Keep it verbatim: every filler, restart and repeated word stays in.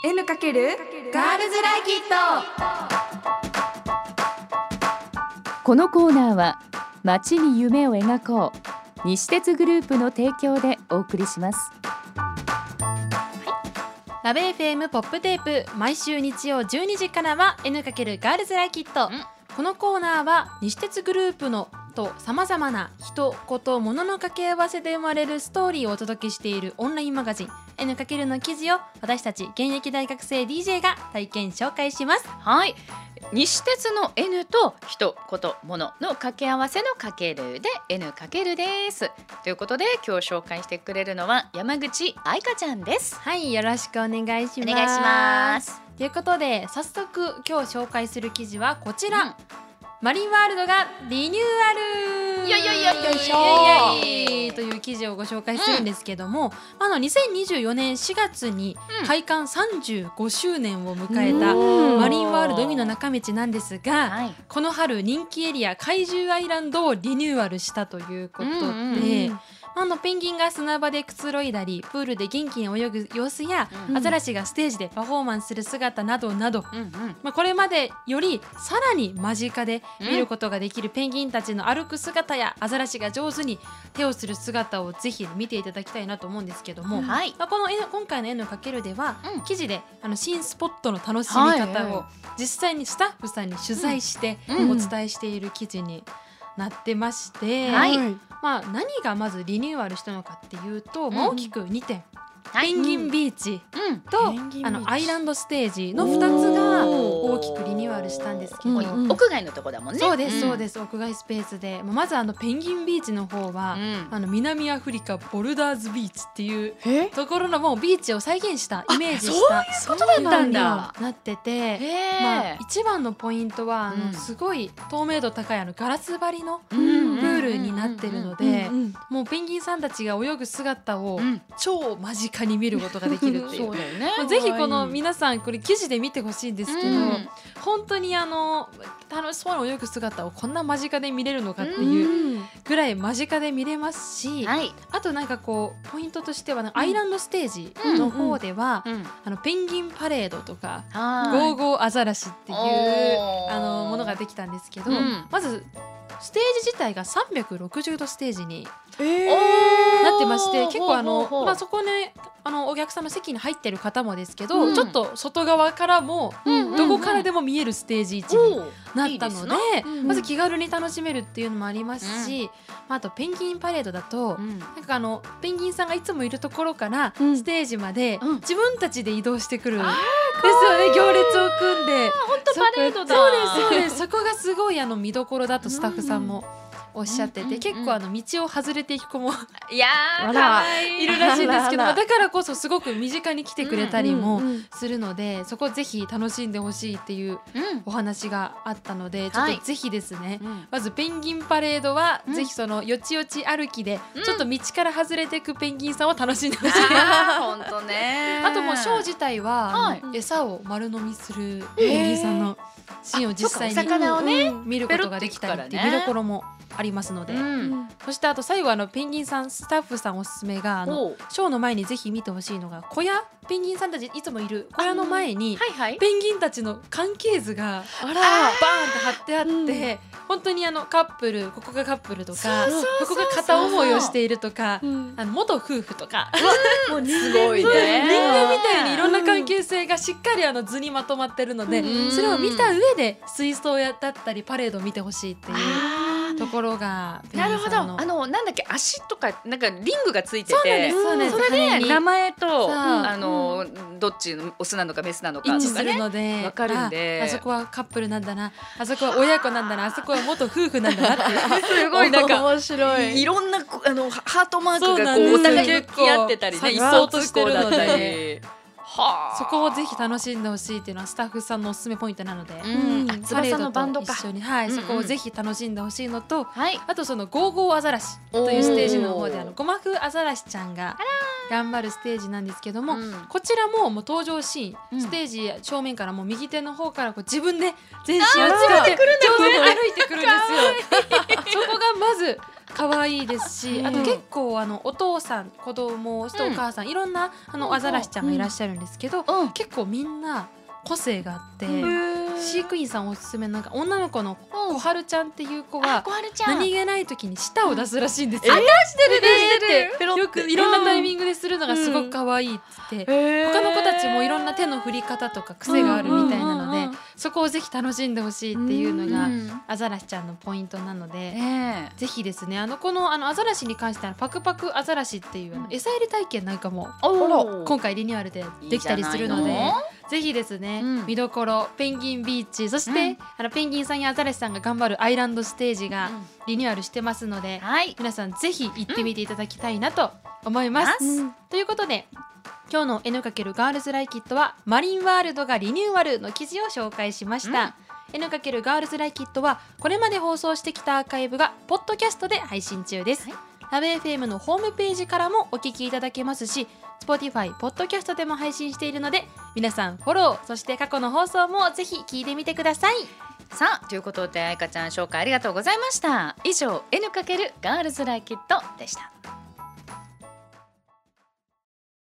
N× ガールズライキット。 このコーナーは街に夢を描こう西鉄グループの提供でお送りします。 ラブ エフエム ポップテープ、毎週日曜じゅうにじからは N× ガールズライキット。このコーナーは西鉄グループのとさまざまな人、こと、物の掛け合わせで生まれるストーリーをお届けしているオンラインマガジン N× の記事を私たち現役大学生 ディージェー が体験紹介します。 はい、西鉄の N と人、こと、物の掛け合わせのかけるで N× です。ということで今日紹介してくれるのは山口愛香ちゃんです。 はい、よろしくお願いします。 お願いします。 ということで早速今日紹介する記事はこちら、うん、マリンワールドがリニューアル、 いやいやいやいやいいやという記事をご紹介するんですけども、うん、あのにせんにじゅうよねんしがつに開館さんじゅうごしゅうねんを迎えたマリンワールド海の中道なんですが、はい、この春人気エリア怪獣アイランドをリニューアルしたということで、うんうん、あのペンギンが砂場でくつろいだりプールで元気に泳ぐ様子や、うん、アザラシがステージでパフォーマンスする姿などなど、うんうん、まあ、これまでよりさらに間近で見ることができるペンギンたちの歩く姿やアザラシが上手に手をする姿をぜひ見ていただきたいなと思うんですけども、はい、まあ、この今回の N× では、うん、記事であの新スポットの楽しみ方を実際にスタッフさんに取材してお伝えしている記事になってまして、はい、まあ、何がまずリニューアルしたのかっていうと、まあ、大きくにてん、ペンギンビーチと、うん、あのアイランドステージのふたつが大きくリニューアルしたんですけど、 うん、屋外のとこだもんね。 そうですそうです、うん、屋外スペースでまずあのペンギンビーチの方は、うん、あの南アフリカボルダーズビーチっていうところのもうビーチを再現したイメージしたそういうことだったんだなってて、まあ、一番のポイントはあの、うん、すごい透明度高いあのガラス張りのプールになってるので、もうペンギンさんたちが泳ぐ姿を超間近に見ることができるっていう、そうだよね、ぜひこの皆さんこれ記事で見てほしいんですけど、うん、本当にあの楽しそうに泳ぐ姿をこんな間近で見れるのかっていうぐらい間近で見れますし、はい、あとなんかこうポイントとしてはアイランドステージの方では、うんうん、あのペンギンパレードとかゴーゴーアザラシっていうあのものができたんですけど、うん、まずステージ自体がさんびゃくろくじゅうどステージになってまして、結構あの、まあ、そこねあのお客さんの席に入ってる方もですけど、うん、ちょっと外側からも、うん、どこからでも見えるステージ位置になったので、いいでまず気軽に楽しめるっていうのもありますし、うん、まあ、あとペンギンパレードだと、うん、なんかあのペンギンさんがいつもいるところからステージまで自分たちで移動してくるんですよね、行列を組んで。 本当パレードだ。 そうですそうですそこがすごいあの見どころだとスタッフさんもおっしゃってて、うんうんうん、結構あの道を外れていく子もいやーかわいいいるらしいんですけど、だからこそすごく身近に来てくれたりもするので、うんうんうん、そこをぜひ楽しんでほしいっていうお話があったので、うん、ちょっとぜひですね、はい、まずペンギンパレードは、うん、ぜひそのよちよち歩きでちょっと道から外れていくペンギンさんを楽しんでほしい、うん、 本当ね。 あともうショー自体は、はい、餌を丸飲みするペンギンさんのシーンを実際に魚をね、 うん、見ることができたりっていう見どころもありますので、うん、そしてあと最後あのペンギンさんスタッフさんおすすめがあのショーの前にぜひ見てほしいのが小屋、ペンギンさんたちいつもいる小屋の前に、はいはい、ペンギンたちの関係図がバーンって貼ってあって、うん、本当にあのカップル、ここがカップルとか、ここが片思いをしているとか、うん、あの元夫婦とかもうすごいね、 人間みたいにいろんな関係性がしっかりあの図にまとまってるので、うん、それを見た上で水槽やだったりパレードを見てほしいっていうところがペンギンさんの、 なるほど、あのなんだっけ、足とかなんかリングがついてて、 そうなんです、 それで名前とあの、うん、どっちのオスなのかメスなのかとか、ね、 一致するので分かるんで、 あ, あそこはカップルなんだな、あそこは親子なんだな、あそこは元夫婦なんだなってすごいなんか面白い、 いろんなあのハートマークがこうお互いに向き合ってたりね、 一層としてるのではあ、そこをぜひ楽しんでほしいっていうのはスタッフさんのおすすめポイントなので、うん、あ翼のバンドと一緒に、はい、うんうん、そこをぜひ楽しんでほしいのと、はい、あとそのゴーゴーアザラシというステージの方であのゴマフアザラシちゃんが頑張るステージなんですけども、うん、こちらももう登場シーン、ステージ正面からもう右手の方からこう自分で全身を使って上手に歩いてくるんですよそこがまず可愛いですし、あと結構あのお父さん子供とお母さん、うん、いろんんなあのアザラシちゃんがいらっしゃるんですけど、うん、結構みんな個性があって、飼育員さんおすすめなんか女の子の小春ちゃんっていう子は何気ない時に舌を出すらしいんですよ。 出してる出してる。よくいろんなタイミングでするのがすごく可愛いっつって、他の子たちもいろんな手の振り方とか癖があるみたいなので、そこをぜひ楽しんでほしいっていうのがアザラシちゃんのポイントなので、ぜひですね、あのこのあのアザラシに関してはパクパクアザラシっていうあの餌やり体験なんかも今回リニューアルでできたりするので、ぜひですね、うん、見どころペンギンビーチ、そして、うん、あのペンギンさんやアザラシさんが頑張るアイランドステージがリニューアルしてますので、うん、はい、皆さんぜひ行ってみていただきたいなと思います、うん、ということで今日の エヌ× ガールズライキットはマリンワールドがリニューアルの記事を紹介しました、うん、エヌ× ガールズライキットはこれまで放送してきたアーカイブがポッドキャストで配信中です、はい、ラブ エフエム のホームページからもお聞きいただけますし、Spotify、ポッドキャストでも配信しているので、皆さんフォロー、そして過去の放送もぜひ聞いてみてください。 さあということで、あいかちゃん紹介ありがとうございました。以上 エヌ× ガールズライキットでした。